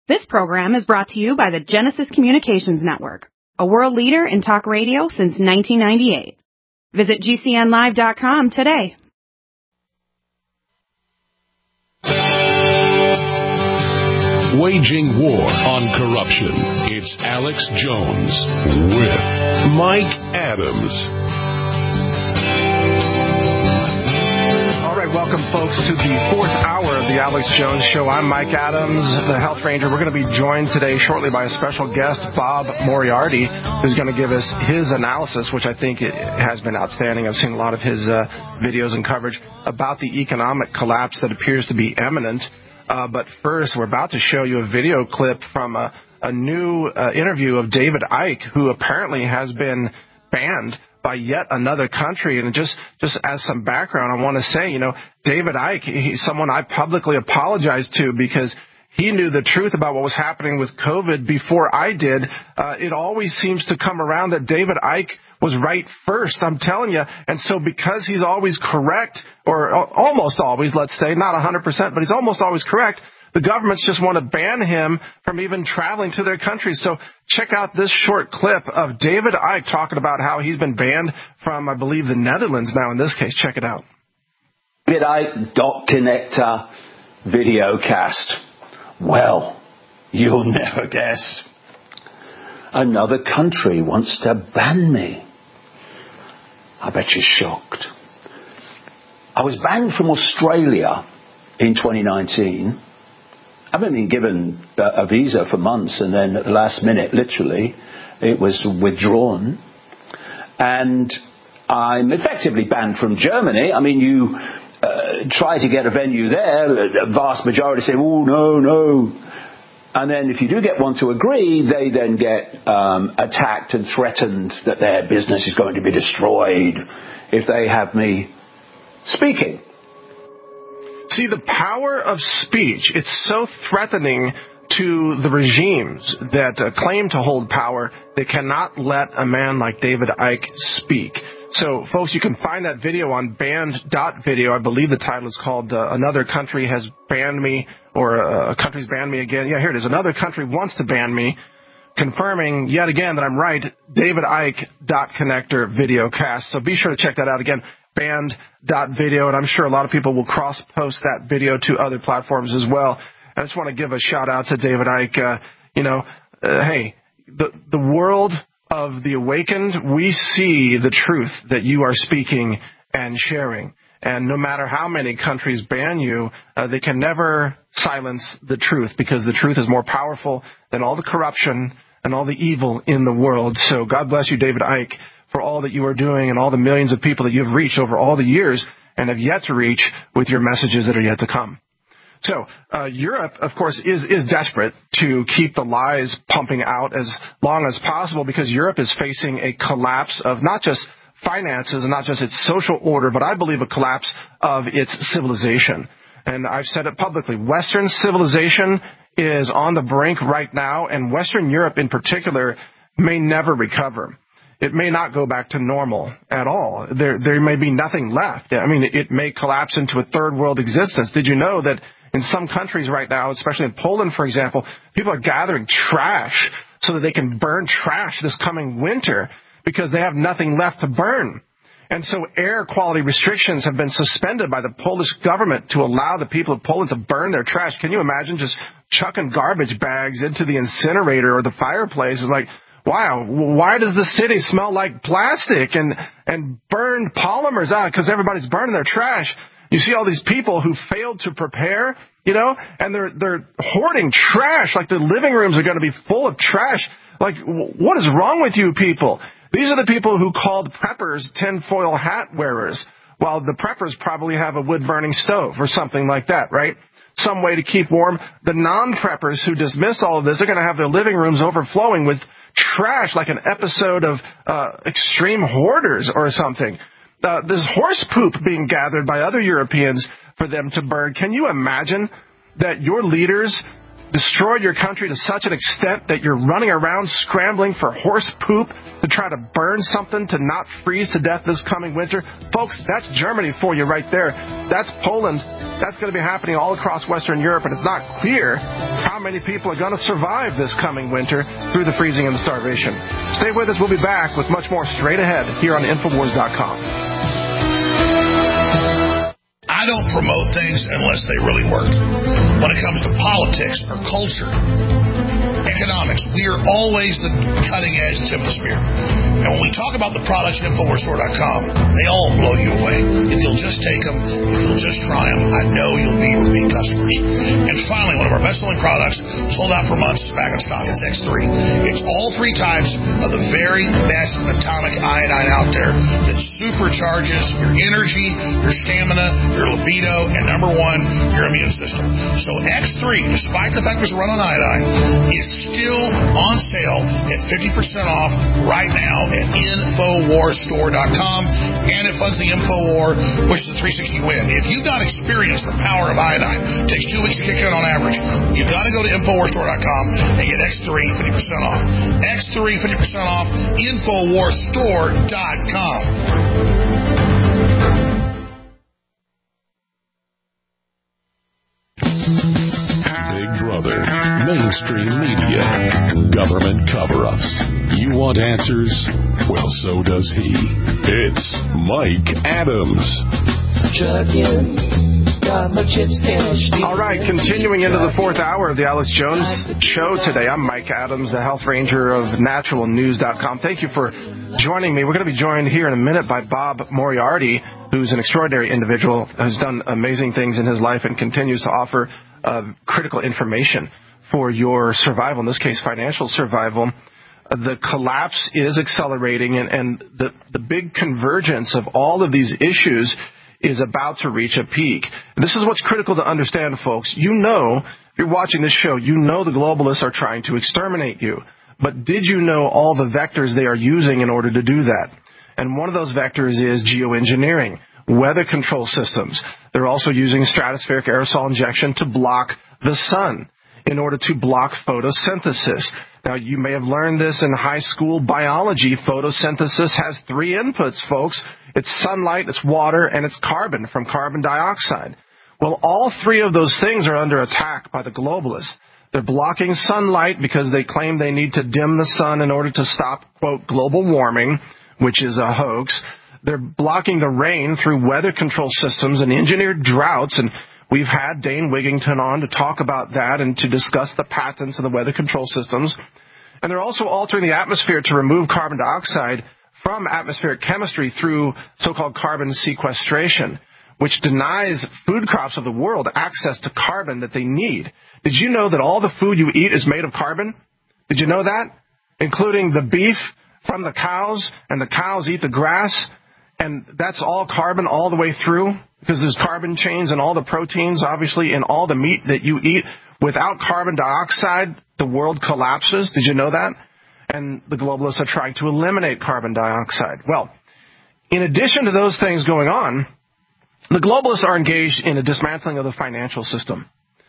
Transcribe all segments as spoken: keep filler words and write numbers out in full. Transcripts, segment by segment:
This program is brought to you by the Genesis Communications Network, a world leader in talk radio since nineteen ninety-eight. Visit G C N live dot com today. Waging war on corruption. It's Alex Jones with Mike Adams. Welcome, folks, to the fourth hour of the Alex Jones Show. I'm Mike Adams, the Health Ranger. We're going to be joined today shortly by a special guest, Bob Moriarty, who's going to give us his analysis, which I think it has been outstanding. I've seen a lot of his uh, videos and coverage about the economic collapse that appears to be imminent. Uh, but first, we're about to show you a video clip from a, a new uh, interview of David Icke, who apparently has been banned by yet another country. And just, just as some background, I want to say, you know, David Icke, he's someone I publicly apologized to because he knew the truth about what was happening with COVID before I did. Uh, it always seems to come around that David Icke was right first, I'm telling you. And so because he's always correct, or almost always, let's say, not one hundred percent, but he's almost always correct, the governments just want to ban him from even traveling to their country. So check out this short clip of David Icke talking about how he's been banned from, I believe, the Netherlands now in this case. Check it out. David Icke dot connector videocast. Well, you'll never guess. Another country wants to ban me. I bet you're shocked. I was banned from Australia in twenty nineteen. I haven't been given a visa for months, and then at the last minute, literally, it was withdrawn. And I'm effectively banned from Germany. I mean, you uh, try to get a venue there, the vast majority say, oh, no, no. And then if you do get one to agree, they then get um, attacked and threatened that their business is going to be destroyed if they have me speaking. See, the power of speech, it's so threatening to the regimes that uh, claim to hold power, they cannot let a man like David Icke speak. So, folks, you can find that video on banned dot video. I believe the title is called uh, Another Country Has Banned Me, or uh, A Country's Banned Me Again. Yeah, here it is. Another country wants to ban me, confirming yet again that I'm right. David Icke dot connector video cast. So be sure to check that out again. banned dot video, and I'm sure a lot of people will cross-post that video to other platforms as well. I just want to give a shout-out to David Icke. Uh, you know, uh, hey, the the world of the awakened, we see the truth that you are speaking and sharing. And no matter how many countries ban you, uh, they can never silence the truth, because the truth is more powerful than all the corruption and all the evil in the world. So God bless you, David Icke, for all that you are doing and all the millions of people that you've reached over all the years and have yet to reach with your messages that are yet to come. So uh, Europe, of course, is, is desperate to keep the lies pumping out as long as possible, because Europe is facing a collapse of not just finances and not just its social order, but I believe a collapse of its civilization. And I've said it publicly. Western civilization is on the brink right now, and Western Europe in particular may never recover. It may not go back to normal at all. There, there may be nothing left. I mean, it may collapse into a third world existence. Did you know that in some countries right now, especially in Poland, for example, people are gathering trash so that they can burn trash this coming winter because they have nothing left to burn? And so air quality restrictions have been suspended by the Polish government to allow the people of Poland to burn their trash. Can you imagine just chucking garbage bags into the incinerator or the fireplace? It's like, wow, why does the city smell like plastic and, and burned polymers out? Because everybody's burning their trash. You see all these people who failed to prepare, you know, and they're, they're hoarding trash, like their living rooms are going to be full of trash. Like, what is wrong with you people? These are the people who called preppers tinfoil hat wearers, while the preppers probably have a wood-burning stove or something like that, right? Some way to keep warm. The non-preppers who dismiss all of this are going to have their living rooms overflowing with trash, like an episode of uh, Extreme Hoarders or something. Uh, there's horse poop being gathered by other Europeans for them to burn. Can you imagine that your leaders destroyed your country to such an extent that you're running around scrambling for horse poop to try to burn something to not freeze to death this coming winter? Folks, that's Germany for you right there. That's Poland. That's going to be happening all across Western Europe, and it's not clear how many people are going to survive this coming winter through the freezing and the starvation. Stay with us. We'll be back with much more straight ahead here on Infowars dot com. I don't promote things unless they really work. When it comes to politics or culture, economics, we are always the cutting edge tip of the spear. And when we talk about the products at Infowars Store dot com, they all blow you away. If you'll just take them, if you'll just try them, I know you'll be repeat customers. And finally, one of our best-selling products, sold out for months, back in stock, it's X three. It's all three types of the very best atomic iodine out there that supercharges your energy, your stamina, your libido, and number one, your immune system. So X three, despite the fact it's run on iodine, is still on sale at fifty percent off right now at Infowars Store dot com, and it funds the InfoWar, which is a three sixty win. If you've not experienced the power of iodine, it takes two weeks to kick in on average, you've got to go to Infowars Store dot com and get X three fifty percent off. X three fifty percent off, Infowars Store dot com. Big Brother, mainstream media, government cover-ups. You want answers? Well, so does he. It's Mike Adams. All right, continuing into the fourth hour of the Alex Jones Show today. I'm Mike Adams, the Health Ranger of Natural News dot com. Thank you for joining me. We're going to be joined here in a minute by Bob Moriarty, who's an extraordinary individual, who's done amazing things in his life and continues to offer uh, critical information for your survival, in this case, financial survival. Uh, the collapse is accelerating, and, and the, the big convergence of all of these issues is about to reach a peak. And this is what's critical to understand, folks. You know, if you're watching this show, you know the globalists are trying to exterminate you. But did you know all the vectors they are using in order to do that? And one of those vectors is geoengineering, weather control systems. They're also using stratospheric aerosol injection to block the sun in order to block photosynthesis. Now, you may have learned this in high school biology. Photosynthesis has three inputs, folks. It's sunlight, it's water, and it's carbon from carbon dioxide. Well, all three of those things are under attack by the globalists. They're blocking sunlight because they claim they need to dim the sun in order to stop, quote, global warming, which is a hoax. They're blocking the rain through weather control systems and engineered droughts, and we've had Dane Wigington on to talk about that and to discuss the patents of the weather control systems. And they're also altering the atmosphere to remove carbon dioxide from atmospheric chemistry through so-called carbon sequestration, which denies food crops of the world access to carbon that they need. Did you know that all the food you eat is made of carbon? Did you know that? Including the beef from the cows, and the cows eat the grass, and that's all carbon all the way through, because there's carbon chains in all the proteins, obviously, in all the meat that you eat. Without carbon dioxide, the world collapses. Did you know that? And the globalists are trying to eliminate carbon dioxide. Well, in addition to those things going on, the globalists are engaged in a dismantling of the financial system.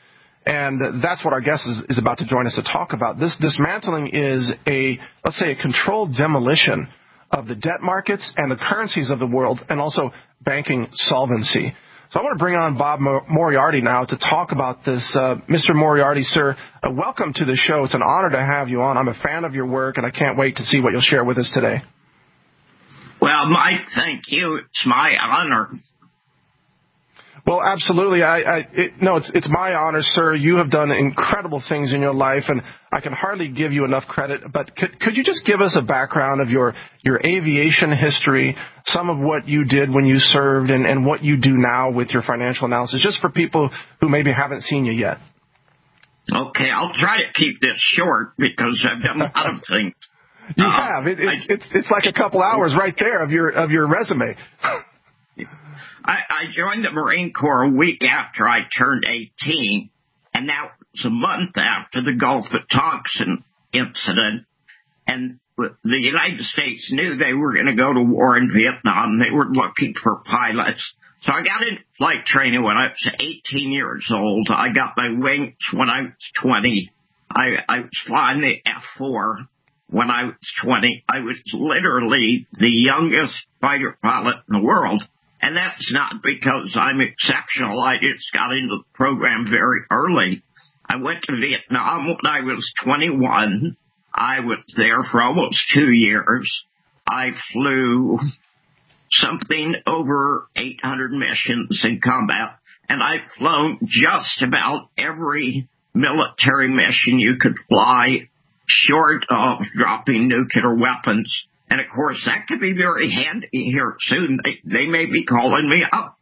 And that's what our guest is, is about to join us to talk about. This dismantling is a, let's say, a controlled demolition of the debt markets and the currencies of the world, and also banking solvency. So I want to bring on Bob Moriarty now to talk about this. Uh, Mister Moriarty, sir, uh, welcome to the show. It's an honor to have you on. I'm a fan of your work, and I can't wait to see what you'll share with us today. Well, Mike, thank you. It's my honor. Well, absolutely. I, I it, no, it's it's my honor, sir. You have done incredible things in your life, and I can hardly give you enough credit. But could could you just give us a background of your your aviation history, some of what you did when you served, and, and what you do now with your financial analysis, just for people who maybe haven't seen you yet? Okay, I'll try to keep this short because I've done a lot of things. You uh, have. It, it, I, it's it's like a couple hours right there of your of your resume. I, I joined the Marine Corps a week after I turned eighteen, and that was a month after the Gulf of Tonkin incident. And the United States knew they were going to go to war in Vietnam. They were looking for pilots. So I got into flight training when I was eighteen years old. I got my wings when I was twenty. I, I was flying the F four when I was twenty. I was literally the youngest fighter pilot in the world. And that's not because I'm exceptional. I just got into the program very early. I went to Vietnam when I was twenty-one. I was there for almost two years. I flew something over eight hundred missions in combat, and I've flown just about every military mission you could fly, short of dropping nuclear weapons. And, of course, that could be very handy here soon. They, they may be calling me up.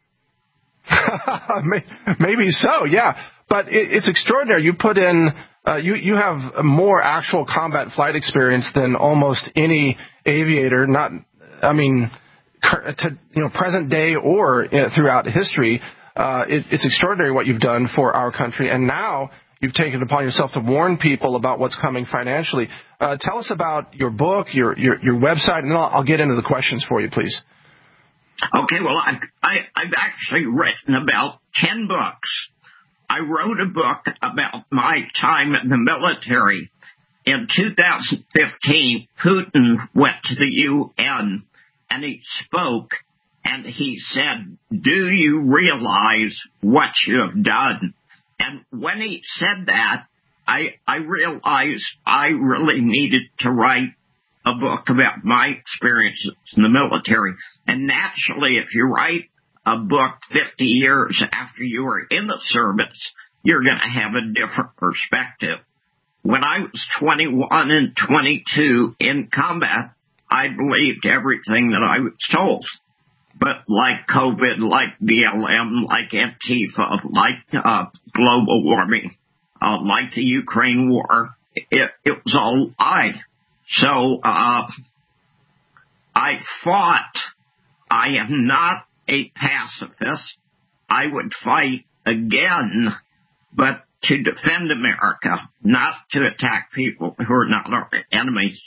Maybe so, yeah. But it, it's extraordinary. You put in, uh, you, you have more actual combat flight experience than almost any aviator, not, I mean, to, you know, present day or uh, throughout history. Uh, it, it's extraordinary what you've done for our country. And now you've taken it upon yourself to warn people about what's coming financially. Uh, tell us about your book, your, your, your website, and then I'll, I'll get into the questions for you, please. Okay, well, I, I, I've actually written about ten books. I wrote a book about my time in the military. In two thousand fifteen, Putin went to the U N and he spoke and he said, "Do you realize what you have done?" And when he said that, I, I realized I really needed to write a book about my experiences in the military. And naturally, if you write a book fifty years after you were in the service, you're going to have a different perspective. When I was twenty-one and twenty-two in combat, I believed everything that I was told. But like COVID, like B L M, like Antifa, like uh, global warming, uh, like the Ukraine war, it, it was all I. So uh, I fought. I am not a pacifist. I would fight again, but to defend America, not to attack people who are not our enemies.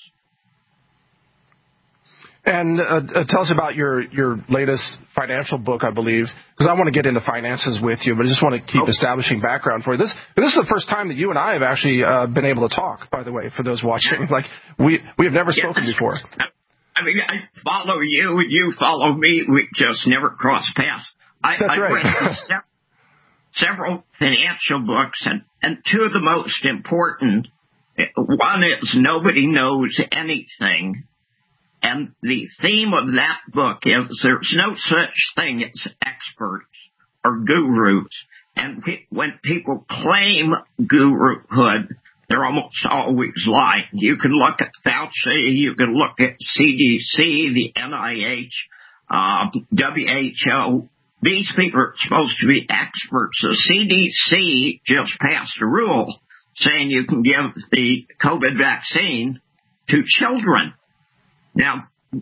And uh, uh, tell us about your, your latest financial book, I believe, because I want to get into finances with you, but I just want to keep oh. establishing background for you. This this is the first time that you and I have actually uh, been able to talk, by the way, for those watching. Like, we, we have never spoken yes. before. I mean, I follow you, and you follow me. We just never cross paths. I, That's I right. read several, several financial books, and, and two of the most important, one is Nobody Knows Anything. And the theme of that book is there's no such thing as experts or gurus. And pe- when people claim guruhood, they're almost always lying. You can look at Fauci, you can look at C D C, the N I H, uh, W H O. These people are supposed to be experts. The C D C just passed a rule saying you can give the COVID vaccine to children. Now,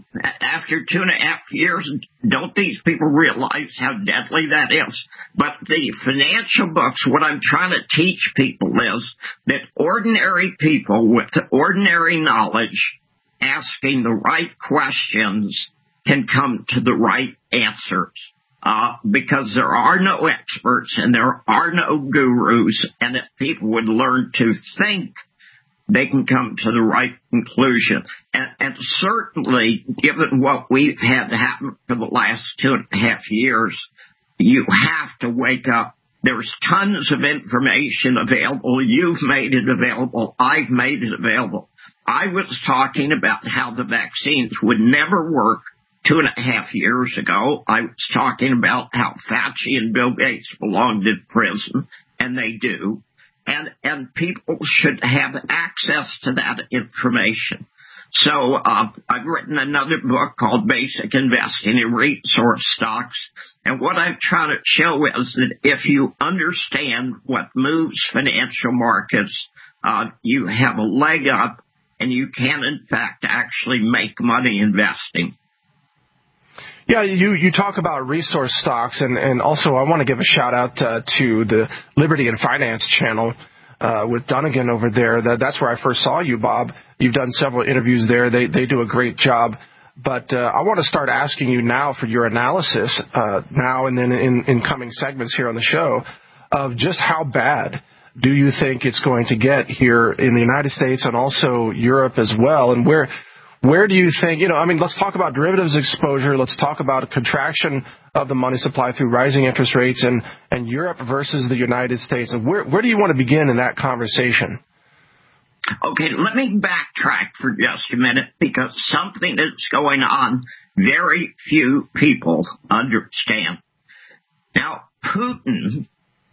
after two and a half years, don't these people realize how deadly that is? But the financial books, what I'm trying to teach people is that ordinary people with ordinary knowledge asking the right questions can come to the right answers. Uh, because there are no experts and there are no gurus, and if people would learn to think, they can come to the right conclusion. And, and certainly, given what we've had happen for the last two and a half years, you have to wake up. There's tons of information available. You've made it available. I've made it available. I was talking about how the vaccines would never work two and a half years ago. I was talking about how Fauci and Bill Gates belonged in prison, and they do. And, and people should have access to that information. So uh, I've written another book called Basic Investing in Resource Stocks. And what I'm trying to show is that if you understand what moves financial markets, uh, you have a leg up, and you can, in fact, actually make money investing. Yeah, you, you talk about resource stocks, and, and also I want to give a shout-out uh, to the Liberty and Finance channel uh, with Dunnigan over there. That, that's where I first saw you, Bob. You've done several interviews there. They they do a great job But uh, I want to start asking you now for your analysis, uh, now and then in, in coming segments here on the show, of just how bad do you think it's going to get here in the United States and also Europe as well? And where where do you think, you know, I mean, let's talk about derivatives exposure. Let's talk about a contraction of the money supply through rising interest rates and, and Europe versus the United States. And where, where do you want to begin in that conversation? Okay, let me backtrack for just a minute, because something that's going on very few people understand. Now, Putin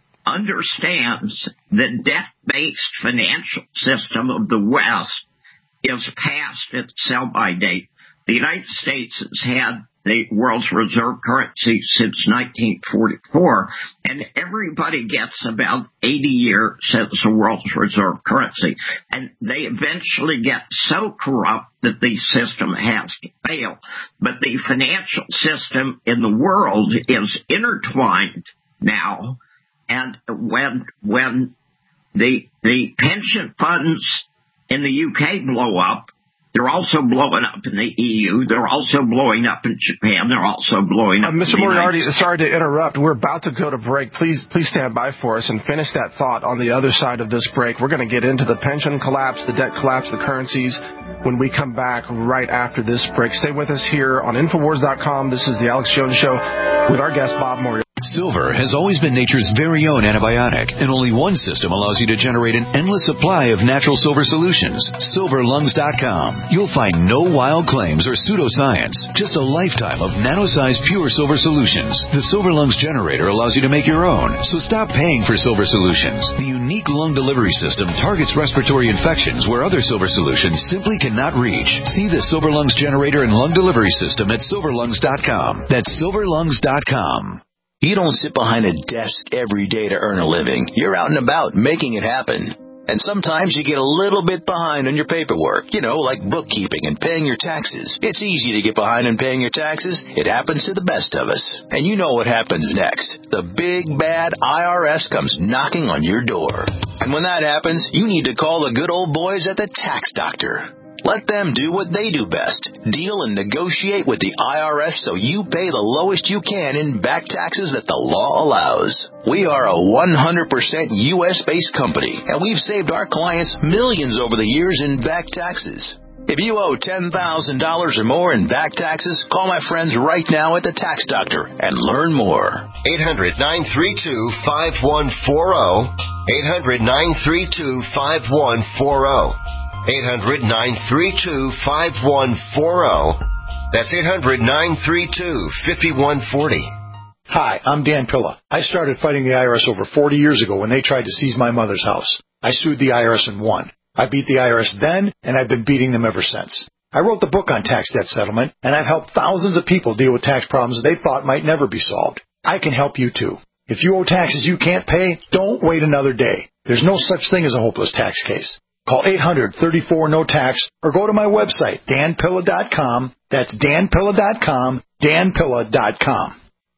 understands the debt-based financial system of the West is past its sell-by date. The United States has had the world's reserve currency since nineteen forty-four, and everybody gets about eighty years since the world's reserve currency. And they eventually get so corrupt that the system has to fail. But the financial system in the world is intertwined now, and when when the the pension funds in the U K blow up, they're also blowing up in the E U. They're also blowing up in Japan. They're also blowing up uh, Mister in the Moriarty, United sorry to interrupt. We're about to go to break. Please please stand by for us and finish that thought on the other side of this break. We're going to get into the pension collapse, the debt collapse, the currencies when we come back right after this break. Stay with us here on Infowars dot com. This is the Alex Jones Show with our guest, Bob Moriarty. Silver has always been nature's very own antibiotic, and only one system allows you to generate an endless supply of natural silver solutions. Silver Lungs dot com. You'll find no wild claims or pseudoscience, just a lifetime of nano-sized pure silver solutions. The Silver Lungs generator allows you to make your own, so stop paying for silver solutions. The unique lung delivery system targets respiratory infections where other silver solutions simply cannot reach. See the Silver Lungs generator and lung delivery system at Silver Lungs dot com. That's Silver Lungs dot com. You don't sit behind a desk every day to earn a living. You're out and about making it happen. And sometimes you get a little bit behind on your paperwork, you know, like bookkeeping and paying your taxes. It's easy to get behind on paying your taxes. It happens to the best of us. And you know what happens next. The big, bad I R S comes knocking on your door. And when that happens, you need to call the good old boys at the Tax Doctor. Let them do what they do best. Deal and negotiate with the I R S so you pay the lowest you can in back taxes that the law allows. We are a one hundred percent U S-based company, and we've saved our clients millions over the years in back taxes. If you owe ten thousand dollars or more in back taxes, call my friends right now at the Tax Doctor and learn more. eight hundred, nine three two, five one four zero. eight hundred, nine three two, five one four zero. eight hundred, nine three two, five one four zero. That's eight hundred, nine three two, five one four zero. Hi, I'm Dan Pilla. I started fighting the I R S over forty years ago when they tried to seize my mother's house. I sued the I R S and won. I beat the I R S then, and I've been beating them ever since. I wrote the book on tax debt settlement, and I've helped thousands of people deal with tax problems they thought might never be solved. I can help you too. If you owe taxes you can't pay, don't wait another day. There's no such thing as a hopeless tax case. Call eight hundred, thirty-four, no tax or go to my website, Dan Pilla dot com. That's Dan Pilla dot com, Dan Pilla dot com.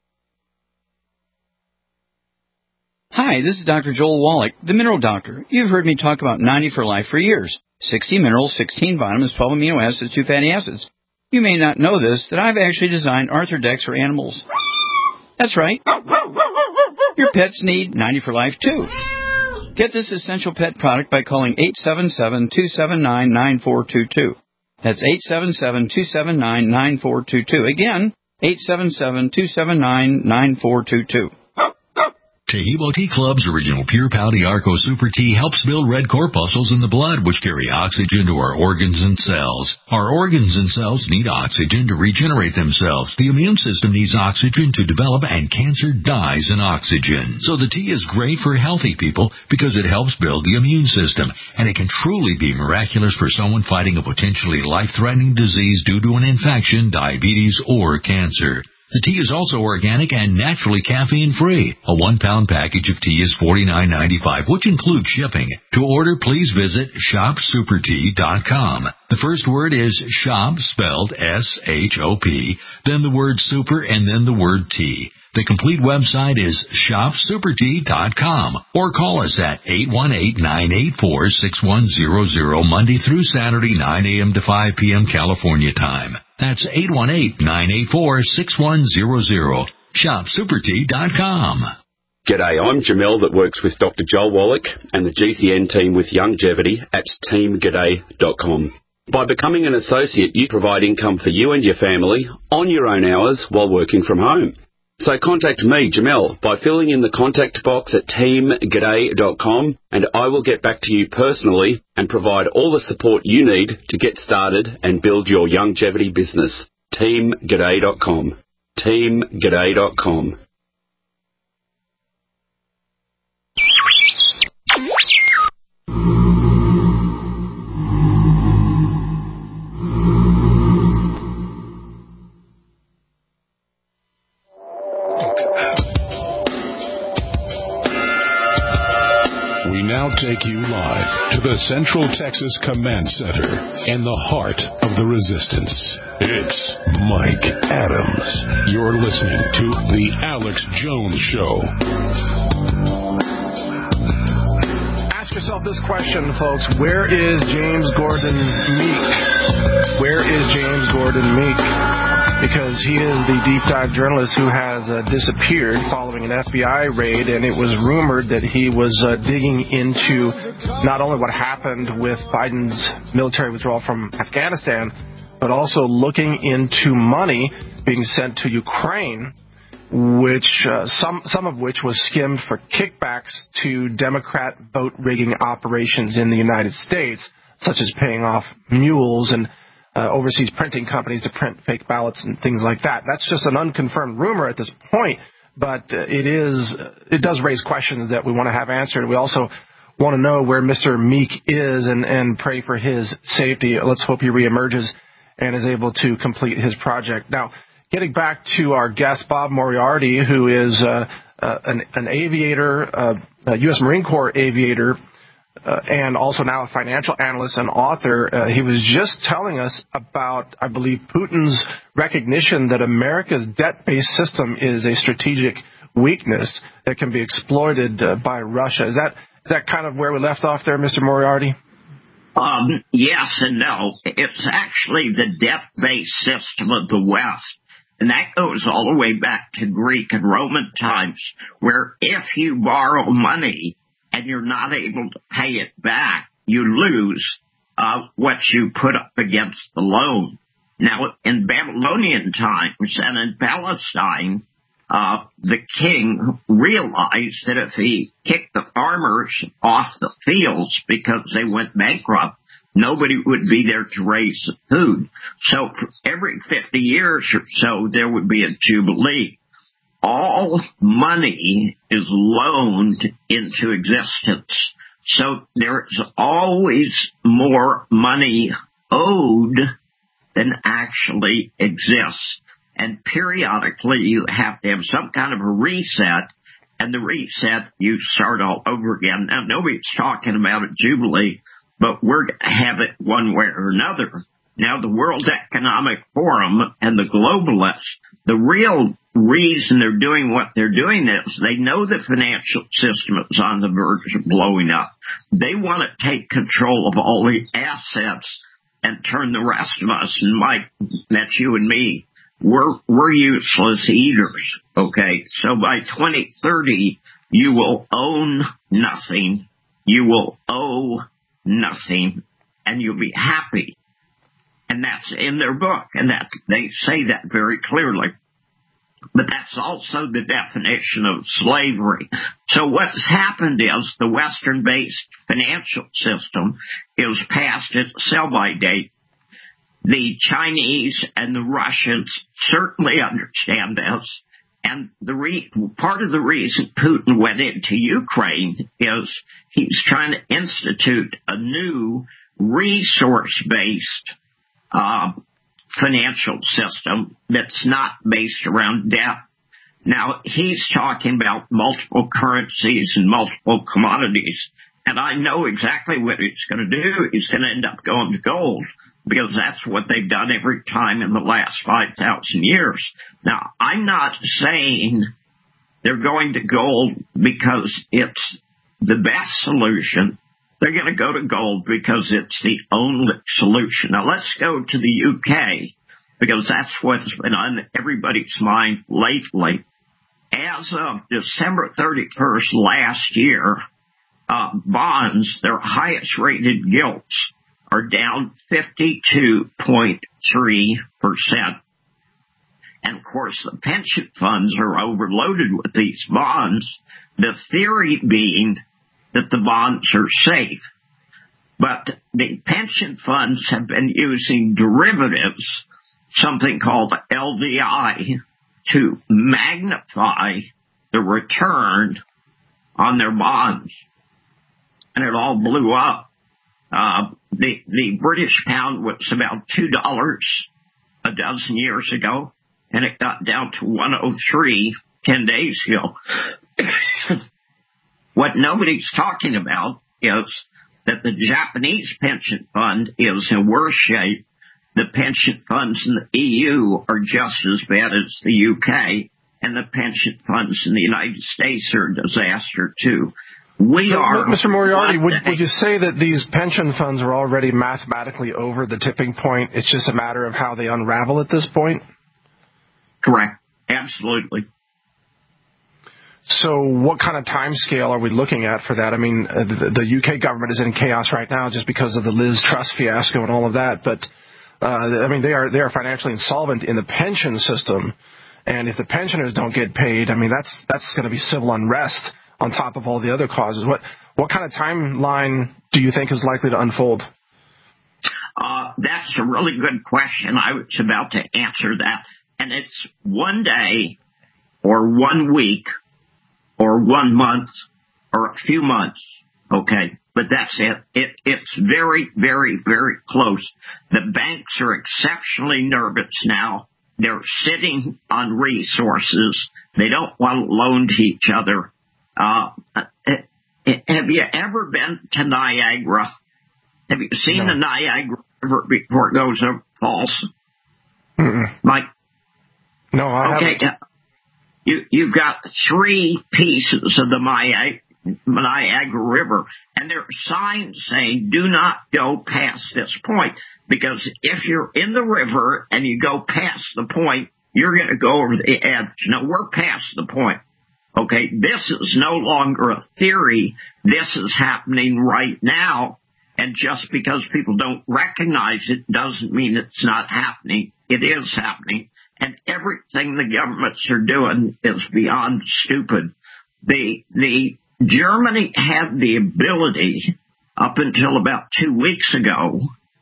Hi, this is Doctor Joel Wallach, the Mineral Doctor. You've heard me talk about ninety for Life for years. sixty minerals, sixteen vitamins, twelve amino acids, two fatty acids. You may not know this, that I've actually designed Arthrodex for animals. That's right. Your pets need ninety for Life too. Get this essential pet product by calling eight seven seven, two seven nine, nine four two two. That's eight seven seven, two seven nine, nine four two two. Again, eight seven seven, two seven nine, nine four two two. Taheebo Tea Club's original Pure Pouty Arco Super Tea helps build red corpuscles in the blood, which carry oxygen to our organs and cells. Our organs and cells need oxygen to regenerate themselves. The immune system needs oxygen to develop, and cancer dies in oxygen. So the tea is great for healthy people because it helps build the immune system, and it can truly be miraculous for someone fighting a potentially life-threatening disease due to an infection, diabetes, or cancer. The tea is also organic and naturally caffeine-free. A one-pound package of tea is forty-nine ninety-five, which includes shipping. To order, please visit shop super tea dot com. The first word is shop, spelled S H O P, then the word super, and then the word tea. The complete website is shop super tea dot com, or call us at eight one eight, nine eight four, six one zero zero Monday through Saturday, nine a.m. to five p.m. California time. That's eight one eight, nine eight four, six one zero zero. shop super tea dot com. G'day, I'm Jamel that works with Doctor Joel Wallach and the G C N team with Longevity at team g'day dot com. By becoming an associate, you provide income for you and your family on your own hours while working from home. So contact me, Jamel, by filling in the contact box at team g'day dot com, and I will get back to you personally and provide all the support you need to get started and build your longevity business. team g'day dot com. team g'day dot com. We now take you live to the Central Texas Command Center in the heart of the resistance. It's Mike Adams. You're listening to The Alex Jones Show. Ask yourself this question, folks. Where is James Gordon Meek? Where is James Gordon Meek? Because he is the deep dive journalist who has uh, disappeared following an F B I raid, and it was rumored that he was uh, digging into not only what happened with Biden's military withdrawal from Afghanistan, but also looking into money being sent to Ukraine, which uh, some some of which was skimmed for kickbacks to Democrat vote rigging operations in the United States, such as paying off mules and Uh, overseas printing companies to print fake ballots and things like that. That's just an unconfirmed rumor at this point, but uh, it is it does raise questions that we want to have answered. We also want to know where Mister Meek is and, and pray for his safety. Let's hope he reemerges and is able to complete his project. Now, getting back to our guest, Bob Moriarty, who is uh, uh, an, an aviator, uh, a U S Marine Corps aviator, Uh, and also now a financial analyst and author. Uh, he was just telling us about, I believe, Putin's recognition that America's debt-based system is a strategic weakness that can be exploited uh, by Russia. Is that is that kind of where we left off there, Mister Moriarty? Um, yes and no. It's actually the debt-based system of the West. And that goes all the way back to Greek and Roman times, where if you borrow money and you're not able to pay it back, you lose uh, what you put up against the loan. Now, in Babylonian times and in Palestine, uh, the king realized that if he kicked the farmers off the fields because they went bankrupt, nobody would be there to raise the food. So for every fifty years or so, there would be a jubilee. All money is loaned into existence. So there's always more money owed than actually exists. And periodically you have to have some kind of a reset, and the reset, you start all over again. Now, nobody's talking about a jubilee, but we're going to have it one way or another. Now, the World Economic Forum and the globalists, the real reason they're doing what they're doing is they know the financial system is on the verge of blowing up. They want to take control of all the assets and turn the rest of us, and Mike, that's you and me, we're, we're useless eaters, okay? So by twenty thirty, you will own nothing, you will owe nothing, and you'll be happy. And that's in their book, and that they say that very clearly. But that's also the definition of slavery. So what's happened is the Western-based financial system is past its sell-by date. The Chinese and the Russians certainly understand this. And the re- part of the reason Putin went into Ukraine is he's trying to institute a new resource-based uh financial system that's not based around debt. Now, he's talking about multiple currencies and multiple commodities, and I know exactly what he's going to do. He's going to end up going to gold, because that's what they've done every time in the last five thousand years. Now, I'm not saying they're going to gold because it's the best solution. They're going to go to gold because it's the only solution. Now, let's go to the U K because that's what's been on everybody's mind lately. As of December thirty-first last year, uh, bonds, their highest rated gilts, are down fifty-two point three percent. And of course, the pension funds are overloaded with these bonds, the theory being that the bonds are safe. But the pension funds have been using derivatives, something called L D I, to magnify the return on their bonds. And it all blew up. Uh, the, the British pound was about two dollars a dozen years ago, and it got down to one oh three ten days ago. What nobody's talking about is that the Japanese pension fund is in worse shape. The pension funds in the E U are just as bad as the U K, and the pension funds in the United States are a disaster, too. We so, are... Mister Moriarty, would, would you say that these pension funds are already mathematically over the tipping point? It's just a matter of how they unravel at this point? Correct. Absolutely. So what kind of time scale are we looking at for that? I mean, uh, the, the U K government is in chaos right now just because of the Liz Truss fiasco and all of that. But, uh, I mean, they are they are financially insolvent in the pension system. And if the pensioners don't get paid, I mean, that's that's going to be civil unrest on top of all the other causes. What what kind of timeline do you think is likely to unfold? Uh, that's a really good question. I was about to answer that. And it's one day or one week or one month, or a few months, okay? But that's it. it. It's very, very, very close. The banks are exceptionally nervous now. They're sitting on resources. They don't want to loan to each other. Uh, have you ever been to Niagara? Have you seen no. the Niagara River before it goes up falls? Mm-mm. Mike? No, I okay. haven't. You, you've got three pieces of the Niagara River, and there are signs saying, do not go past this point, because if you're in the river and you go past the point, you're going to go over the edge. Now, we're past the point, okay? This is no longer a theory. This is happening right now, and just because people don't recognize it doesn't mean it's not happening. It is happening. And everything the governments are doing is beyond stupid. The, the Germany had the ability up until about two weeks ago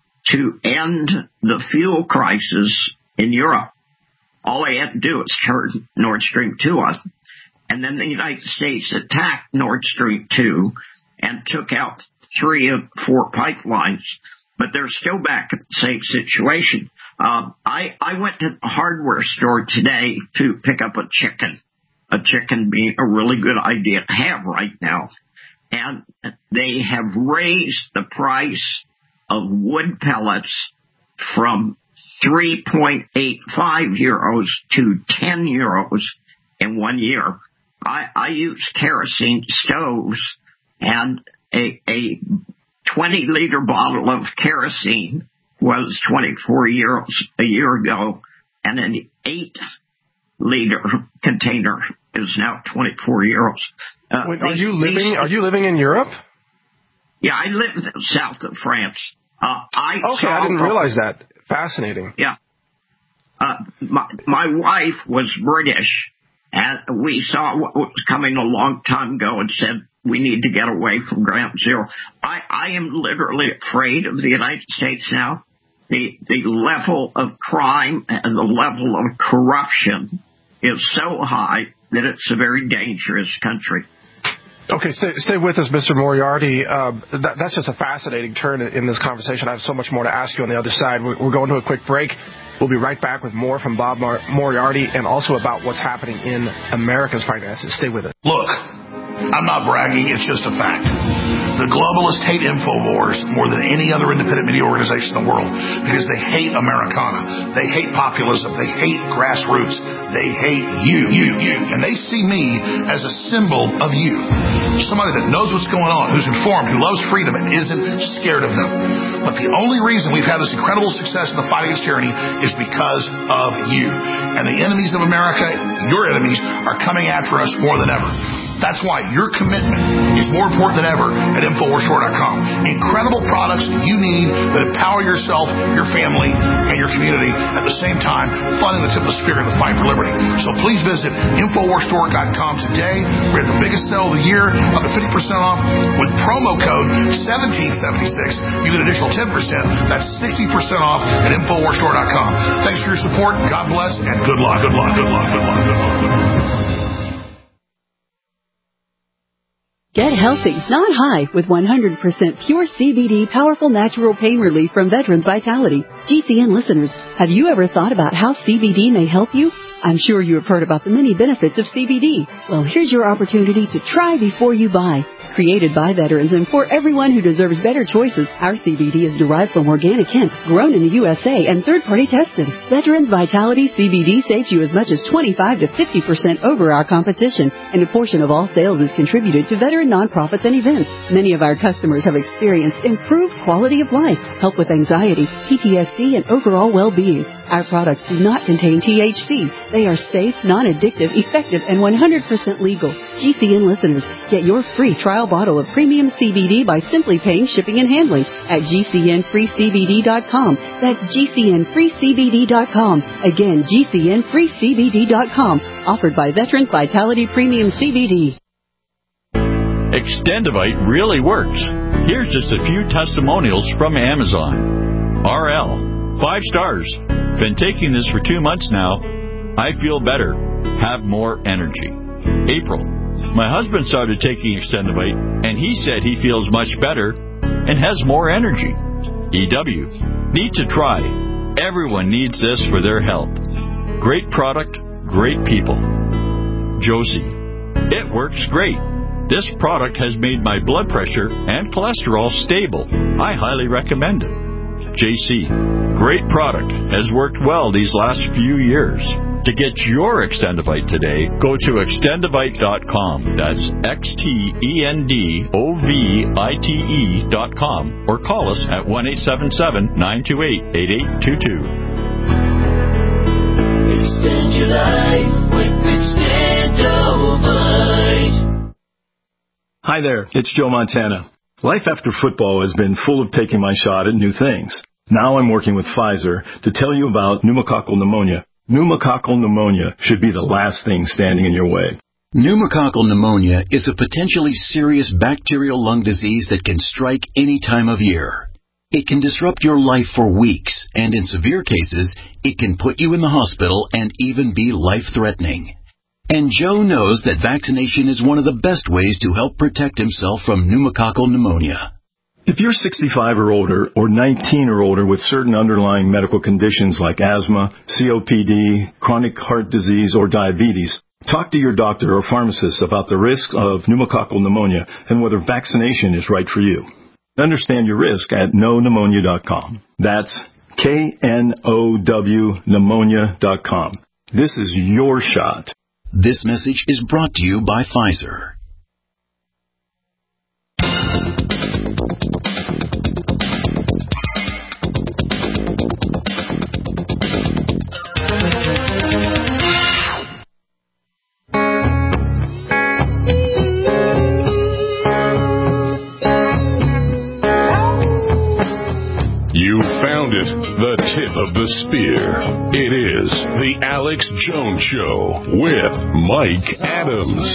to end the fuel crisis in Europe. All they had to do was turn Nord Stream two on. And then the United States attacked Nord Stream two and took out three of four pipelines. But they're still back at the same situation. Um, I, I went to the hardware store today to pick up a chicken, a chicken being a really good idea to have right now. And they have raised the price of wood pellets from three point eight five euros to ten euros in one year. I, I use kerosene stoves, and a, a twenty liter bottle of kerosene was twenty-four euros a year ago, and an eight liter container is now twenty-four euros. Uh, Wait, are these, you living? These, are you living in Europe? Yeah, I live in the south of France. Uh, I okay, I didn't realize that. Fascinating. Yeah, uh, my my wife was British, and we saw what was coming a long time ago and said, we need to get away from ground zero. I, I am literally afraid of the United States now. The, the level of crime and the level of corruption is so high that it's a very dangerous country. Okay, stay, stay with us, Mister Moriarty. Uh, that, that's just a fascinating turn in this conversation. I have so much more to ask you on the other side. We're, we're going to a quick break. We'll be right back with more from Bob Moriarty and also about what's happening in America's finances. Stay with us. Look, I'm not bragging, it's just a fact. The globalists hate InfoWars more than any other independent media organization in the world because they hate Americana. They hate populism. They hate grassroots. They hate you, you, you. And they see me as a symbol of you. Somebody that knows what's going on, who's informed, who loves freedom, and isn't scared of them. But the only reason we've had this incredible success in the fight against tyranny is because of you. And the enemies of America, your enemies, are coming after us more than ever. That's why your commitment is more important than ever at Infowars Store dot com. Incredible products you need that empower yourself, your family, and your community, at the same time funding the tip of the spear in the fight for liberty. So please visit Infowars Store dot com today. We're at the biggest sale of the year, up to fifty percent off with promo code seventeen seventy-six. You get an additional ten percent. That's sixty percent off at Infowars Store dot com. Thanks for your support. God bless, and good luck, good luck, good luck, good luck, good luck, good luck. Get healthy, not high, with one hundred percent pure C B D powerful natural pain relief from Veterans Vitality. G C N listeners, have you ever thought about how C B D may help you? I'm sure you have heard about the many benefits of C B D. Well, here's your opportunity to try before you buy. Created by veterans and for everyone who deserves better choices, our C B D is derived from organic hemp, grown in the U S A and third-party tested. Veterans Vitality C B D saves you as much as twenty-five to fifty percent over our competition, and a portion of all sales is contributed to veteran nonprofits and events. Many of our customers have experienced improved quality of life, help with anxiety, P T S D, and overall well-being. Our products do not contain T H C. They are safe, non-addictive, effective, and one hundred percent legal. G C N listeners, get your free trial bottle of premium C B D by simply paying shipping and handling at G C N free C B D dot com. That's G C N free C B D dot com. Again, G C N free C B D dot com. Offered by Veterans Vitality Premium C B D. Extendivite really works. Here's just a few testimonials from Amazon. R L, five stars. Been taking this for two months now. I feel better. Have more energy. April, my husband started taking Extendivite, and he said he feels much better and has more energy. E W, need to try. Everyone needs this for their health. Great product, great people. Josie, it works great. This product has made my blood pressure and cholesterol stable. I highly recommend it. J C, great product, has worked well these last few years. To get your Extendivite today, go to extendivite dot com. That's X T E N D O V I T E dot com, or call us at one eight seven seven, nine two eight, eight eight two two. Extend your life with Extendivite. Hi there, it's Joe Montana. Life after football has been full of taking my shot at new things. Now I'm working with Pfizer to tell you about pneumococcal pneumonia. Pneumococcal pneumonia should be the last thing standing in your way. Pneumococcal pneumonia is a potentially serious bacterial lung disease that can strike any time of year. It can disrupt your life for weeks, and in severe cases, it can put you in the hospital and even be life-threatening. And Joe knows that vaccination is one of the best ways to help protect himself from pneumococcal pneumonia. If you're sixty-five or older, or nineteen or older with certain underlying medical conditions like asthma, C O P D, chronic heart disease, or diabetes, talk to your doctor or pharmacist about the risk of pneumococcal pneumonia and whether vaccination is right for you. Understand your risk at know pneumonia dot com. That's K N O W pneumonia dot com. This is your shot. This message is brought to you by Pfizer. You found it, the tip of the spear. It is the Alex Jones Show with Mike Adams.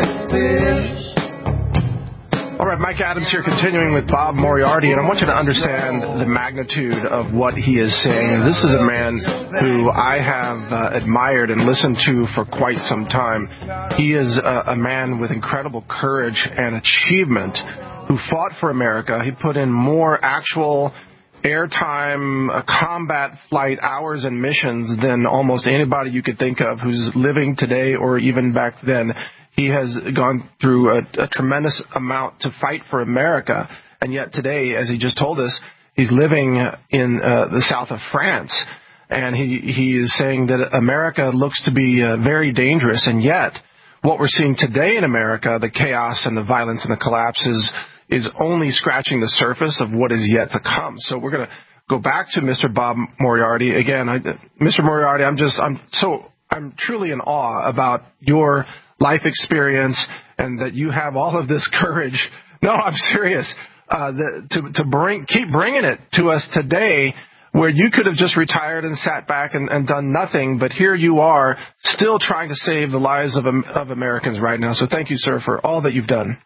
All right, Mike Adams here, continuing with Bob Moriarty, and I want you to understand the magnitude of what he is saying. This is a man who I have uh, admired and listened to for quite some time. He is a, a man with incredible courage and achievement who fought for America. He put in more actual airtime, uh, combat flight hours and missions than almost anybody you could think of who's living today or even back then. He has gone through a, a tremendous amount to fight for America, and yet today, as he just told us, he's living in uh, the south of France, and he, he is saying that America looks to be uh, very dangerous, and yet what we're seeing today in America, the chaos and the violence and the collapses, is only scratching the surface of what is yet to come. So we're going to go back to Mister Bob Moriarty. Again, I, Mister Moriarty, I'm just, I'm so, I'm truly in awe about your life experience and that you have all of this courage. No, I'm serious. Uh, the, to, to bring, keep bringing it to us today, where you could have just retired and sat back and, and done nothing, but here you are still trying to save the lives of, of Americans right now. So thank you, sir, for all that you've done.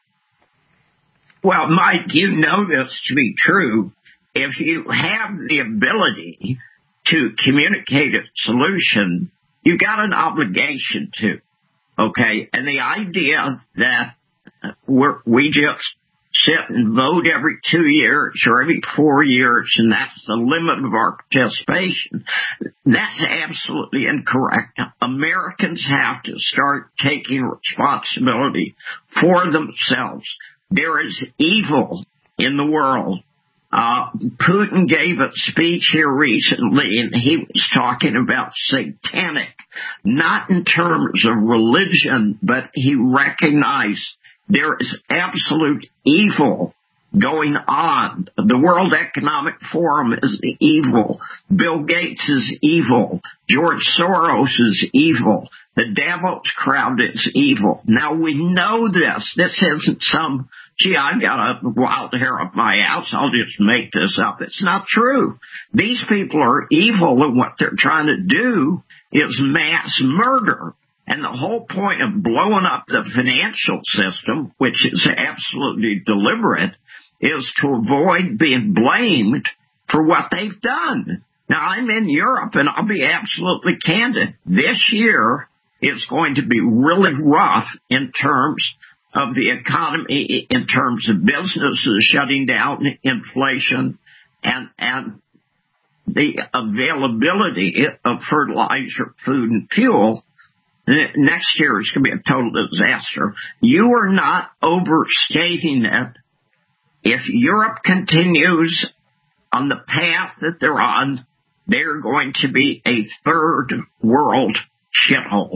Well, Mike, you know this to be true. If you have the ability to communicate a solution, you got an obligation to, okay? And the idea that we're, we just sit and vote every two years or every four years, and that's the limit of our participation, that's absolutely incorrect. Americans have to start taking responsibility for themselves. There is evil in the world. Uh, Putin gave a speech here recently, and he was talking about satanic, not in terms of religion, but he recognized there is absolute evil going on. The World Economic Forum is evil. Bill Gates is evil. George Soros is evil. The Davos crowd is evil. Now, we know this. This isn't some, gee, I've got a wild hair up my ass, I'll just make this up. It's not true. These people are evil, and what they're trying to do is mass murder. And the whole point of blowing up the financial system, which is absolutely deliberate, is to avoid being blamed for what they've done. Now, I'm in Europe, and I'll be absolutely candid. This year is going to be really rough in terms of the economy, in terms of businesses shutting down, inflation, and, and the availability of fertilizer, food, and fuel. Next year is going to be a total disaster. You are not overstating it. If Europe continues on the path that they're on, they're going to be a third world shithole.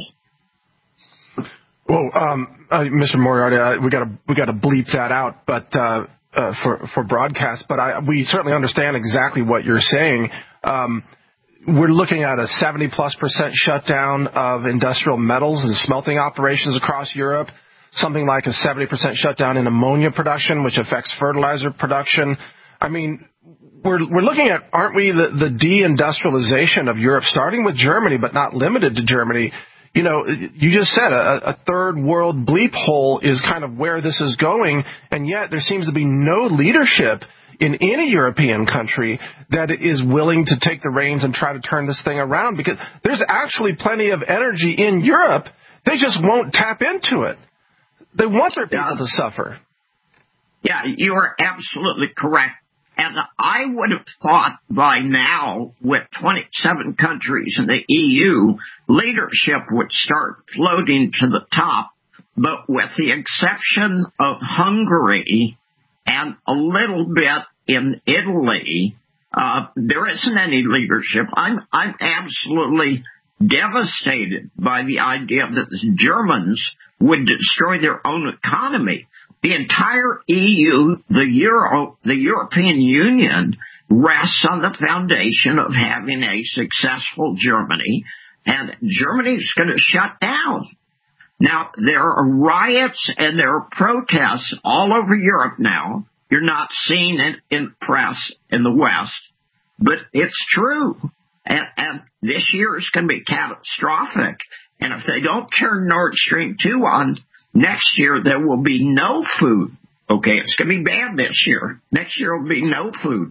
Well, um, uh, Mister Moriarty, uh, we got to we got to bleep that out, but uh, uh, for for broadcast. But I, we certainly understand exactly what you're saying. Um, we're looking at a seventy plus percent shutdown of industrial metals and smelting operations across Europe. Something like a seventy percent shutdown in ammonia production, which affects fertilizer production. I mean, we're we're looking at, aren't we, the, the deindustrialization of Europe, starting with Germany, but not limited to Germany. You know, you just said a, a third world bleep hole is kind of where this is going, and yet there seems to be no leadership in any European country that is willing to take the reins and try to turn this thing around, because there's actually plenty of energy in Europe. They just won't tap into it. They want their people yeah. to suffer. Yeah, you are absolutely correct. And I would have thought by now, with twenty-seven countries in the E U, leadership would start floating to the top. But with the exception of Hungary and a little bit in Italy, uh, there isn't any leadership. I'm, I'm absolutely devastated by the idea that the Germans would destroy their own economy. The entire E U, the Euro, the European Union, rests on the foundation of having a successful Germany, and Germany is going to shut down. Now, there are riots and there are protests all over Europe now. You're not seeing it in the press in the West, but it's true. And, and this year is going to be catastrophic. And if they don't turn Nord Stream two on, next year there will be no food. Okay, it's going to be bad this year. Next year will be no food.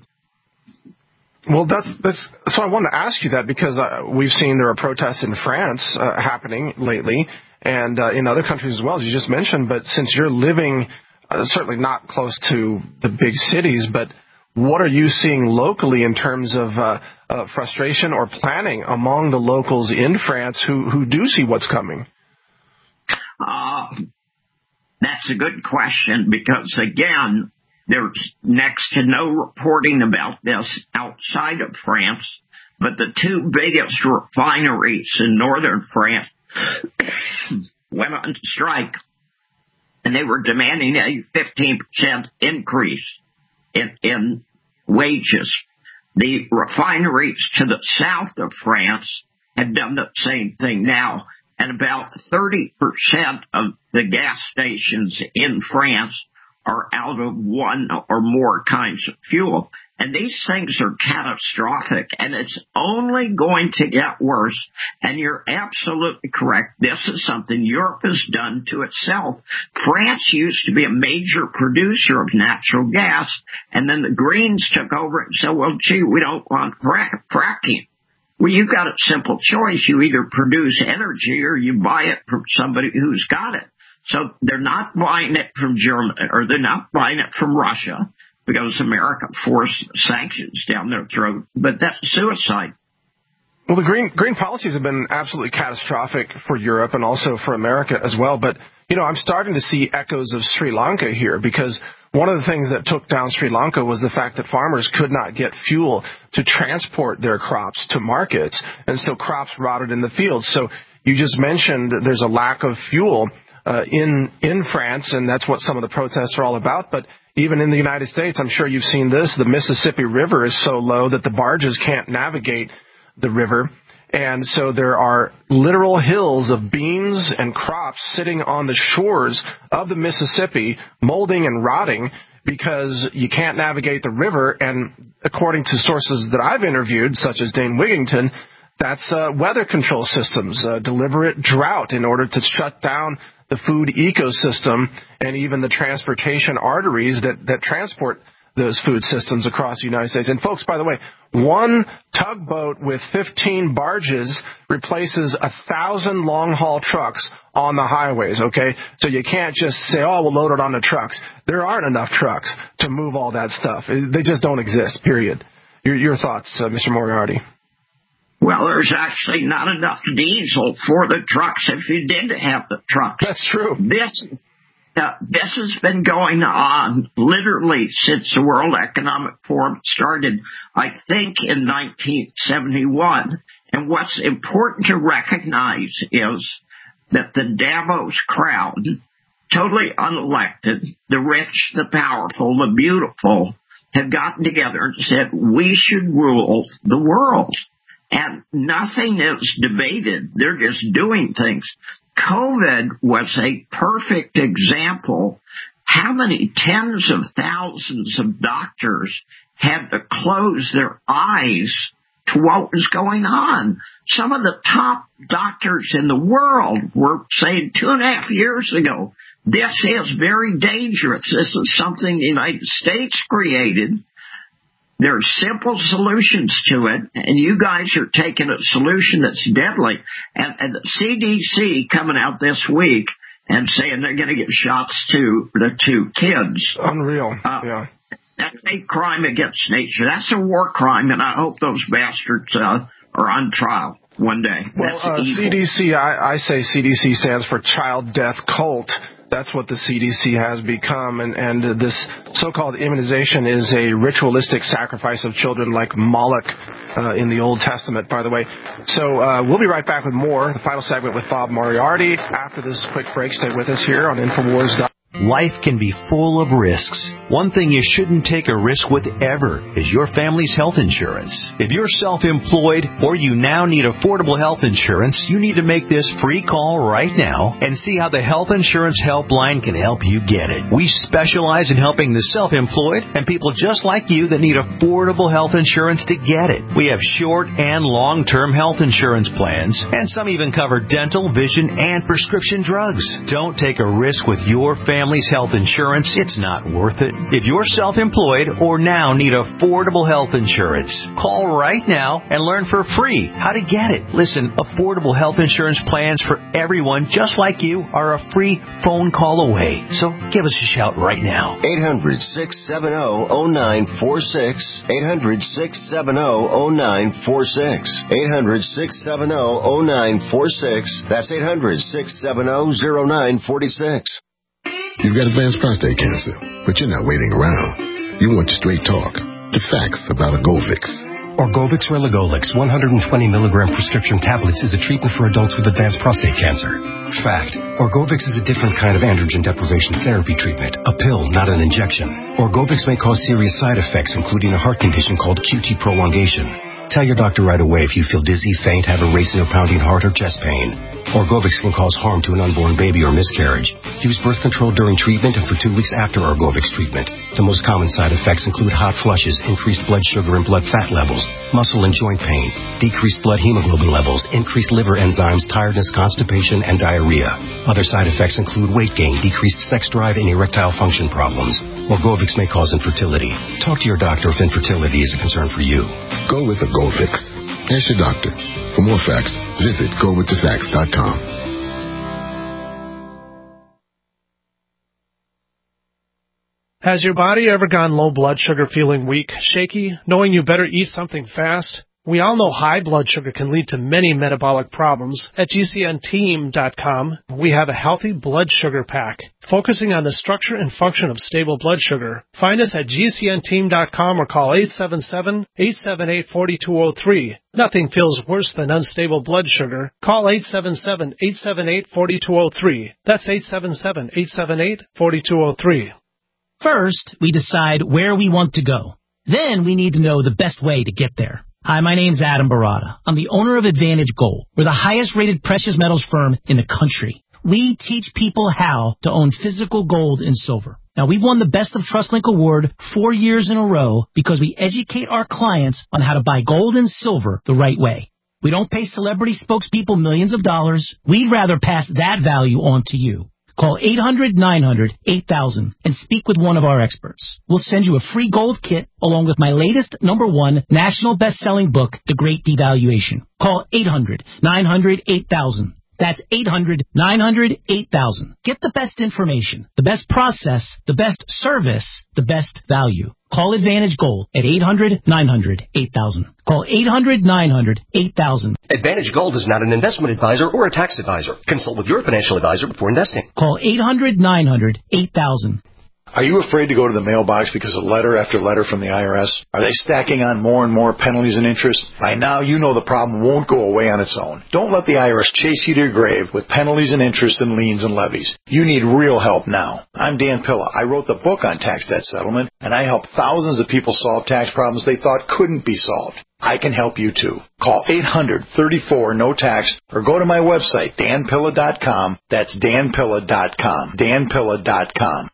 Well, that's that's. So I wanted to ask you that because uh, we've seen there are protests in France uh, happening lately, and uh, in other countries as well, as you just mentioned. But since you're living uh, certainly not close to the big cities, but what are you seeing locally in terms of uh, uh, frustration or planning among the locals in France who, who do see what's coming? Uh, That's a good question because, again, there's next to no reporting about this outside of France, but the two biggest refineries in northern France went on strike, and they were demanding a fifteen percent increase in, in wages. The refineries to the south of France have done the same thing now, and about thirty percent of the gas stations in France are out of one or more kinds of fuel. And these things are catastrophic, and it's only going to get worse. And you're absolutely correct. This is something Europe has done to itself. France used to be a major producer of natural gas, and then the Greens took over and said, well, gee, we don't want frack- fracking. Well, you've got a simple choice. You either produce energy or you buy it from somebody who's got it. So they're not buying it from Germany, or they're not buying it from Russia, because America forced sanctions down their throat. But that's suicide. Well, the green green policies have been absolutely catastrophic for Europe and also for America as well. But, you know, I'm starting to see echoes of Sri Lanka here, because one of the things that took down Sri Lanka was the fact that farmers could not get fuel to transport their crops to markets, and so crops rotted in the fields. So you just mentioned that there's a lack of fuel uh, in in France, and that's what some of the protests are all about. But even in the United States, I'm sure you've seen this, the Mississippi River is so low that the barges can't navigate the river. And so there are literal hills of beans and crops sitting on the shores of the Mississippi, molding and rotting because you can't navigate the river. And according to sources that I've interviewed, such as Dane Wigington, that's uh, weather control systems, uh, deliberate drought in order to shut down the food ecosystem and even the transportation arteries that, that transport those food systems across the United States. And folks, by the way, one tugboat with fifteen barges replaces a thousand long-haul trucks on the highways, okay? So you can't just say, oh, we'll load it on the trucks. There aren't enough trucks to move all that stuff. They just don't exist, period. Your, your thoughts, uh, Mister Moriarty? Well, there's actually not enough diesel for the trucks if you did have the trucks. That's true. This uh, this has been going on literally since the World Economic Forum started, I think, in nineteen seventy-one. And what's important to recognize is that the Davos crowd, totally unelected, the rich, the powerful, the beautiful, have gotten together and said, we should rule the world. And nothing is debated. They're just doing things. COVID was a perfect example. How many tens of thousands of doctors had to close their eyes to what was going on? Some of the top doctors in the world were saying two and a half years ago, this is very dangerous. This is something the United States created. There are simple solutions to it, and you guys are taking a solution that's deadly. And, and the C D C coming out this week and saying they're going to give shots to the two kids. Unreal. Uh, yeah. That's a crime against nature. That's a war crime, and I hope those bastards uh, are on trial one day. Well, uh, C D C, I, I say C D C stands for Child Death Cult. That's what the C D C has become, and, and this so-called immunization is a ritualistic sacrifice of children like Moloch uh, in the Old Testament, by the way. So uh, we'll be right back with more, the final segment with Bob Moriarty. After this quick break, stay with us here on Infowars dot com. Life can be full of risks. One thing you shouldn't take a risk with ever is your family's health insurance. If you're self-employed or you now need affordable health insurance, you need to make this free call right now and see how the Health Insurance Helpline can help you get it. We specialize in helping the self-employed and people just like you that need affordable health insurance to get it. We have short and long-term health insurance plans, and some even cover dental, vision, and prescription drugs. Don't take a risk with your family. Family's health insurance, it's not worth it. If you're self-employed or now need affordable health insurance, call right now and learn for free how to get it. Listen, affordable health insurance plans for everyone just like you are a free phone call away. So give us a shout right now. eight hundred, six seven zero, zero nine four six. eight hundred, six seven zero, zero nine four six. eight hundred, six seven zero, zero nine four six. That's eight hundred, six seven zero, zero nine four six. You've got advanced prostate cancer, but you're not waiting around. You want straight talk, the facts about Orgovix. Orgovix Relagolix one hundred twenty milligram prescription tablets is a treatment for adults with advanced prostate cancer. Fact: Orgovix is a different kind of androgen deprivation therapy treatment, a pill, not an injection. Orgovix may cause serious side effects, including a heart condition called Q T prolongation. Tell your doctor right away if you feel dizzy, faint, have a racing or pounding heart, or chest pain. Orgovix can cause harm to an unborn baby or miscarriage. Use birth control during treatment and for two weeks after Orgovix treatment. The most common side effects include hot flushes, increased blood sugar and blood fat levels, muscle and joint pain, decreased blood hemoglobin levels, increased liver enzymes, tiredness, constipation, and diarrhea. Other side effects include weight gain, decreased sex drive, and erectile function problems. Orgovix may cause infertility. Talk to your doctor if infertility is a concern for you. Go with Orgovix. Ask your doctor. For more facts, visit go with the facts dot com. Has your body ever gone low blood sugar, feeling weak, shaky, knowing you better eat something fast? We all know high blood sugar can lead to many metabolic problems. At G C N team dot com, we have a healthy blood sugar pack, focusing on the structure and function of stable blood sugar. Find us at G C N team dot com or call eight seven seven, eight seven eight, four two zero three. Nothing feels worse than unstable blood sugar. Call eight seven seven, eight seven eight, four two zero three. That's eight seven seven, eight seven eight, four two zero three. First, we decide where we want to go. Then we need to know the best way to get there. Hi, my name's Adam Barada. I'm the owner of Advantage Gold. We're the highest-rated precious metals firm in the country. We teach people how to own physical gold and silver. Now, we've won the Best of TrustLink Award four years in a row because we educate our clients on how to buy gold and silver the right way. We don't pay celebrity spokespeople millions of dollars. We'd rather pass that value on to you. Call eight hundred, nine hundred, eight thousand and speak with one of our experts. We'll send you a free gold kit along with my latest number one national best-selling book, The Great Devaluation. Call eight hundred, nine hundred, eight thousand. That's eight hundred, nine hundred, eight thousand. Get the best information, the best process, the best service, the best value. Call Advantage Gold at eight hundred, nine hundred, eight thousand. Call eight hundred, nine hundred, eight thousand. Advantage Gold is not an investment advisor or a tax advisor. Consult with your financial advisor before investing. Call eight hundred, nine hundred, eight thousand. Are you afraid to go to the mailbox because of letter after letter from the I R S? Are they stacking on more and more penalties and interest? By now, you know the problem won't go away on its own. Don't let the I R S chase you to your grave with penalties and interest and liens and levies. You need real help now. I'm Dan Pilla. I wrote the book on tax debt settlement, and I help thousands of people solve tax problems they thought couldn't be solved. I can help you too. Call eight hundred, thirty-four, no tax or go to my website, dan pilla dot com. That's dan pilla dot com. dan pilla dot com.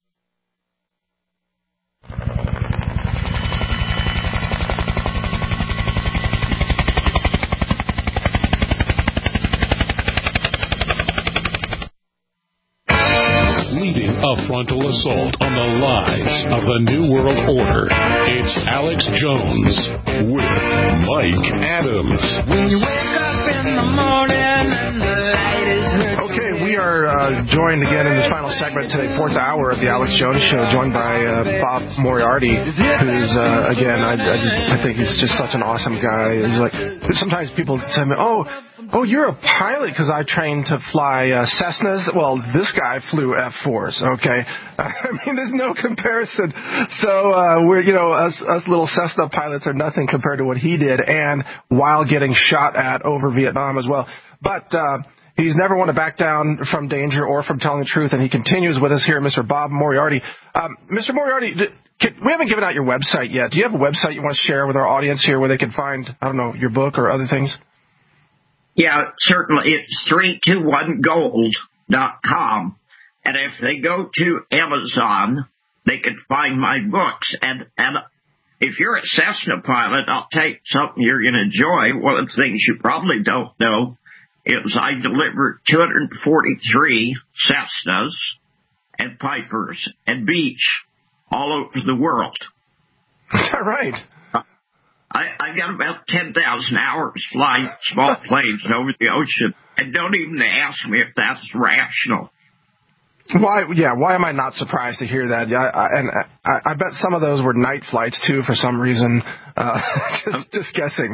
Leading a frontal assault on the lies of the New World Order, it's Alex Jones with Mike Adams. When you wake up in the morning and the light is hurt. Okay, we are uh, joined again in this final segment today, fourth hour of the Alex Jones Show, joined by uh, Bob Moriarty, who's, uh, again, I, I just I think he's just such an awesome guy. He's like, sometimes people say, oh, oh, you're a pilot, because I trained to fly uh, Cessnas. Well, this guy flew F fours, okay? I mean, there's no comparison. So, uh, we're, you know, us, us little Cessna pilots are nothing compared to what he did, and while getting shot at over Vietnam as well. But, uh, he's never want to back down from danger or from telling the truth, and he continues with us here, Mister Bob Moriarty. Um, Mister Moriarty, can, we haven't given out your website yet. Do you have a website you want to share with our audience here where they can find, I don't know, your book or other things? Yeah, certainly. It's three two one gold dot com. And if they go to Amazon, they can find my books. And, and if you're a Cessna pilot, I'll tell you something you're going to enjoy. One of the things you probably don't know is I delivered two hundred forty-three Cessnas and Pipers and Beech all over the world. Is that right? I, I got about ten thousand hours flying small planes over the ocean, and don't even ask me if that's rational. Why? Yeah, why am I not surprised to hear that? Yeah, I, and I, I bet some of those were night flights too, for some reason. Uh, just, just guessing.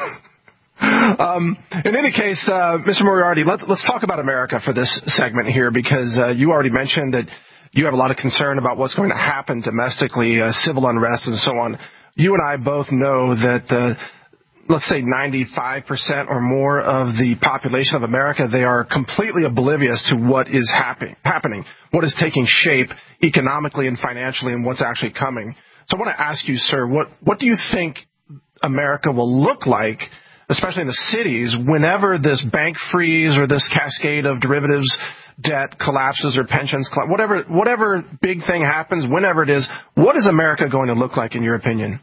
Um, in any case, uh, Mister Moriarty, let's let's talk about America for this segment here, because uh, you already mentioned that you have a lot of concern about what's going to happen domestically, uh, civil unrest and so on. You and I both know that, uh, let's say ninety-five percent or more of the population of America, they are completely oblivious to what is happen- happening, what is taking shape economically and financially, and what's actually coming. So I want to ask you, sir, what, what do you think America will look like, especially in the cities, whenever this bank freeze or this cascade of derivatives debt collapses or pensions, whatever, whatever big thing happens, whenever it is, what is America going to look like in your opinion?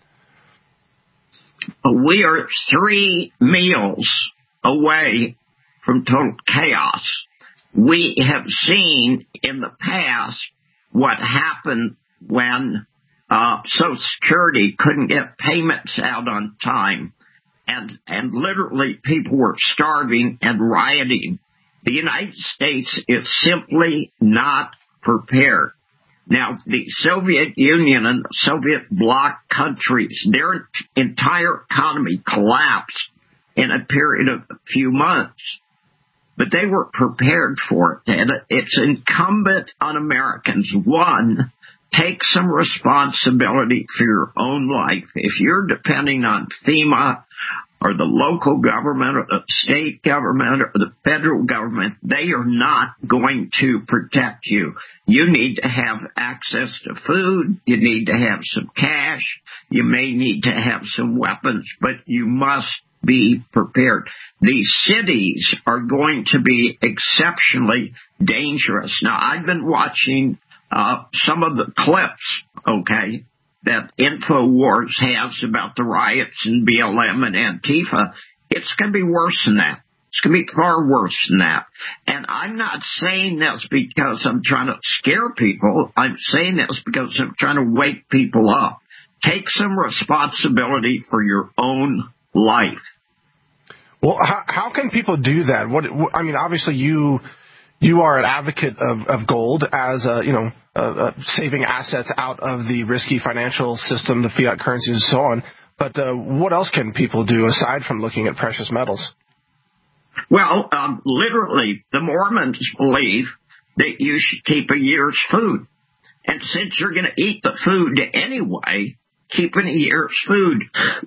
We are three meals away from total chaos. We have seen in the past what happened when uh, Social Security couldn't get payments out on time, and and literally people were starving and rioting. The United States is simply not prepared. Now, the Soviet Union and the Soviet bloc countries, their entire economy collapsed in a period of a few months, but they were prepared for it. And it's incumbent on Americans, one, take some responsibility for your own life. If you're depending on FEMA or the local government or the state government or the federal government, they are not going to protect you. You need to have access to food. You need to have some cash. You may need to have some weapons, but you must be prepared. These cities are going to be exceptionally dangerous. Now, I've been watching uh, some of the clips, okay, that InfoWars has about the riots in B L M and Antifa. It's going to be worse than that. It's going to be far worse than that. And I'm not saying this because I'm trying to scare people. I'm saying this because I'm trying to wake people up. Take some responsibility for your own life. Well, how, how can people do that? What, I mean, obviously you you are an advocate of, of gold as a, you know, uh, uh, saving assets out of the risky financial system, the fiat currencies and so on. But uh, what else can people do aside from looking at precious metals? Well, um, literally, the Mormons believe that you should keep a year's food. And since you're going to eat the food anyway, keeping a year's food,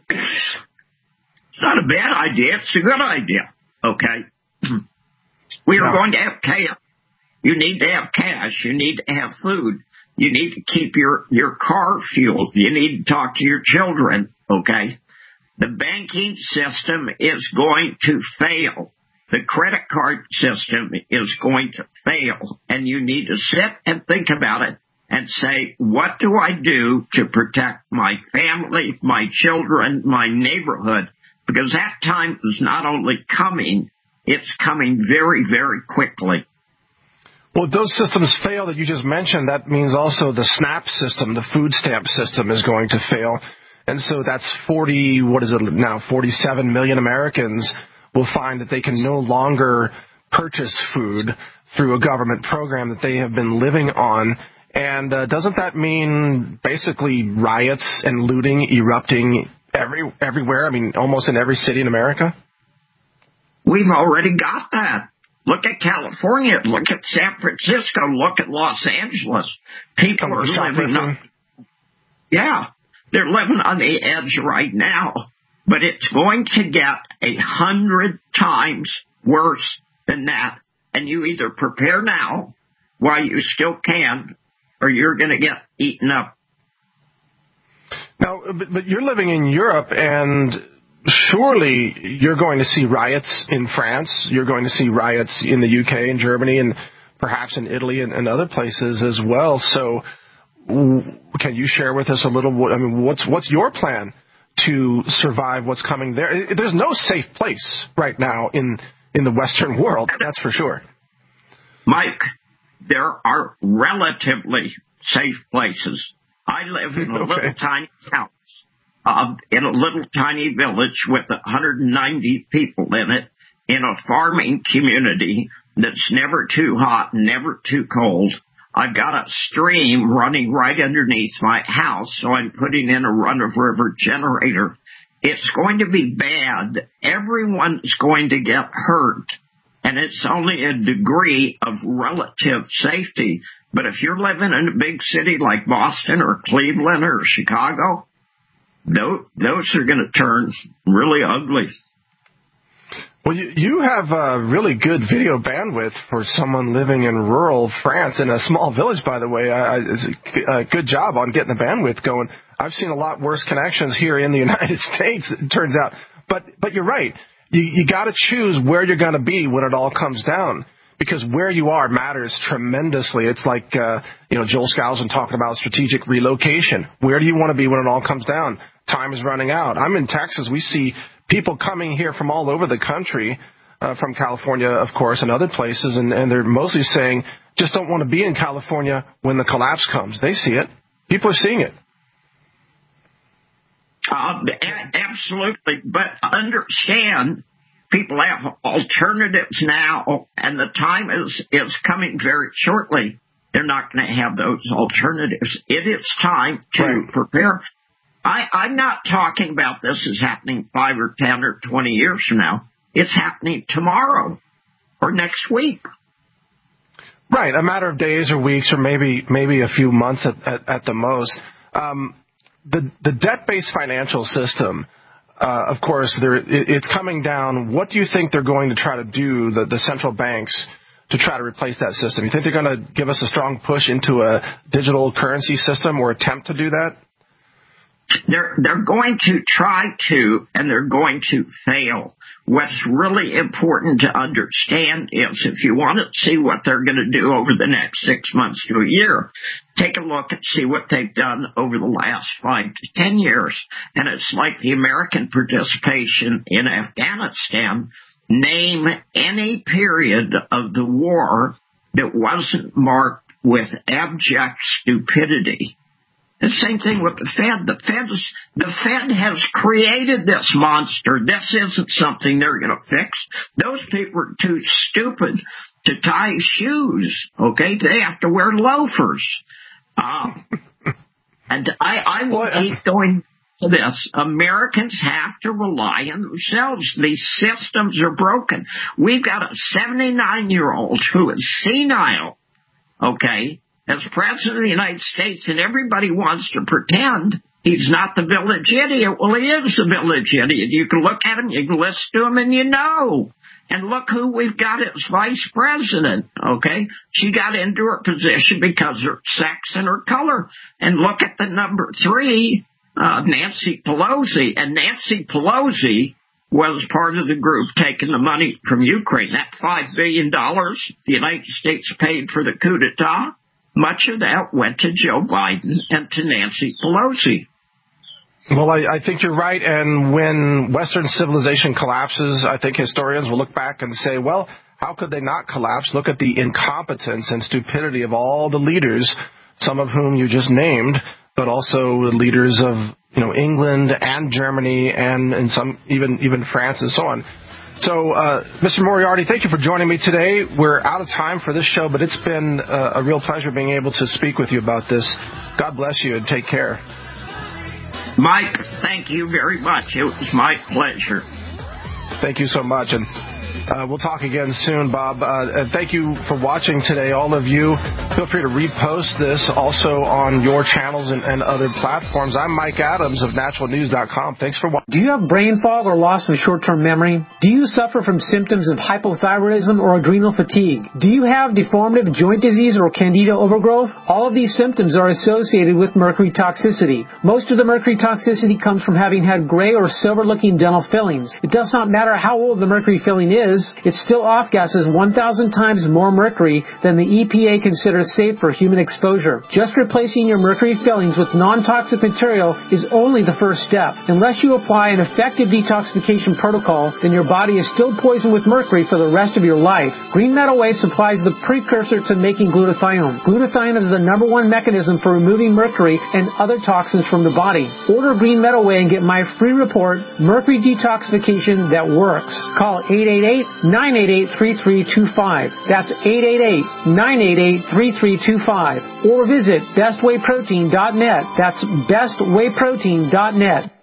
it's not a bad idea. It's a good idea. Okay? We are going to have chaos. You need to have cash. You need to have food. You need to keep your, your car fueled. You need to talk to your children, okay? The banking system is going to fail. The credit card system is going to fail. And you need to sit and think about it and say, what do I do to protect my family, my children, my neighborhood? Because that time is not only coming, it's coming very, very quickly. Well, if those systems fail that you just mentioned, that means also the SNAP system, the food stamp system, is going to fail. And so that's forty, what is it now, forty-seven million Americans will find that they can no longer purchase food through a government program that they have been living on. And uh, doesn't that mean basically riots and looting erupting every everywhere? I mean, almost in every city in America? We've already got that. Look at California. Look at San Francisco. Look at Los Angeles. People are living on, yeah, they're living on the edge right now. But it's going to get a hundred times worse than that. And you either prepare now while you still can, or you're going to get eaten up. Now, but, but you're living in Europe, and surely you're going to see riots in France. You're going to see riots in the U K and Germany and perhaps in Italy and, and other places as well. So can you share with us a little, I mean, what's what's your plan to survive what's coming there? There's no safe place right now in, in the Western world, that's for sure. Mike, there are relatively safe places. I live in a okay. little tiny house. Uh, in a little tiny village with one hundred ninety people in it, in a farming community that's never too hot, never too cold. I've got a stream running right underneath my house, so I'm putting in a run-of-river generator. It's going to be bad. Everyone's going to get hurt, and it's only a degree of relative safety. But if you're living in a big city like Boston or Cleveland or Chicago, those, those are going to turn really ugly. Well, you, you have a really good video bandwidth for someone living in rural France in a small village, by the way. I, it's a good job on getting the bandwidth going. I've seen a lot worse connections here in the United States, it turns out. But but you're right. You, you got to choose where you're going to be when it all comes down, because where you are matters tremendously. It's like, uh, you know, Joel Skousen talking about strategic relocation. Where do you want to be when it all comes down? Time is running out. I'm in Texas. We see people coming here from all over the country, uh, from California, of course, and other places, and, and they're mostly saying, just don't want to be in California when the collapse comes. They see it. People are seeing it. Uh, absolutely. But understand, people have alternatives now, and the time is, is coming very shortly. They're not going to have those alternatives. It is time to right. prepare. I, I'm not talking about this as happening five or ten or twenty years from now. It's happening tomorrow or next week. Right, a matter of days or weeks or maybe maybe a few months at, at, at the most. Um, the the debt-based financial system, uh, of course, there, it, it's coming down. What do you think they're going to try to do, the, the central banks, to try to replace that system? You think they're going to give us a strong push into a digital currency system or attempt to do that? They're, they're going to try to, and they're going to fail. What's really important to understand is if you want to see what they're going to do over the next six months to a year, take a look and see what they've done over the last five to ten years. And it's like the American participation in Afghanistan. Name any period of the war that wasn't marked with abject stupidity. The same thing with the Fed. The Fed's, the Fed has created this monster. This isn't something they're going to fix. Those people are too stupid to tie shoes, okay? They have to wear loafers. Um, and I, I will keep going to this. Americans have to rely on themselves. These systems are broken. We've got a seventy-nine-year-old who is senile, okay, as president of the United States, and everybody wants to pretend he's not the village idiot. Well, he is the village idiot. You can look at him, you can listen to him, and you know. And look who we've got as vice president, okay? She got into her position because of her sex and her color. And look at the number three, uh, Nancy Pelosi. And Nancy Pelosi was part of the group taking the money from Ukraine. That five billion dollars the United States paid for the coup d'etat, much of that went to Joe Biden and to Nancy Pelosi. Well, I, I think you're right. And when Western civilization collapses, I think historians will look back and say, well, how could they not collapse? Look at the incompetence and stupidity of all the leaders, some of whom you just named, but also the leaders of, you know, England and Germany and, and some even even France and so on. So, uh, Mister Moriarty, thank you for joining me today. We're out of time for this show, but it's been uh, a real pleasure being able to speak with you about this. God bless you and take care. Mike, thank you very much. It was my pleasure. Thank you so much. And uh, we'll talk again soon, Bob. Uh, and thank you for watching today, all of you. Feel free to repost this also on your channels and, and other platforms. I'm Mike Adams of natural news dot com. Thanks for watching. Do you have brain fog or loss of short-term memory? Do you suffer from symptoms of hypothyroidism or adrenal fatigue? Do you have deformative joint disease or candida overgrowth? All of these symptoms are associated with mercury toxicity. Most of the mercury toxicity comes from having had gray or silver-looking dental fillings. It does not matter how old the mercury filling is, it still off-gases one thousand times more mercury than the E P A considers safe for human exposure. Just replacing your mercury fillings with non-toxic material is only the first step. Unless you apply an effective detoxification protocol, then your body is still poisoned with mercury for the rest of your life. Green Metal Way supplies the precursor to making glutathione. Glutathione is the number one mechanism for removing mercury and other toxins from the body. Order Green Metal Way and get my free report, Mercury Detoxification That Works. Call eight eight eight, nine eight eight, three three two five. That's eight eight eight, nine eight eight, three three two five. Or visit best way protein dot net. That's best way protein dot net.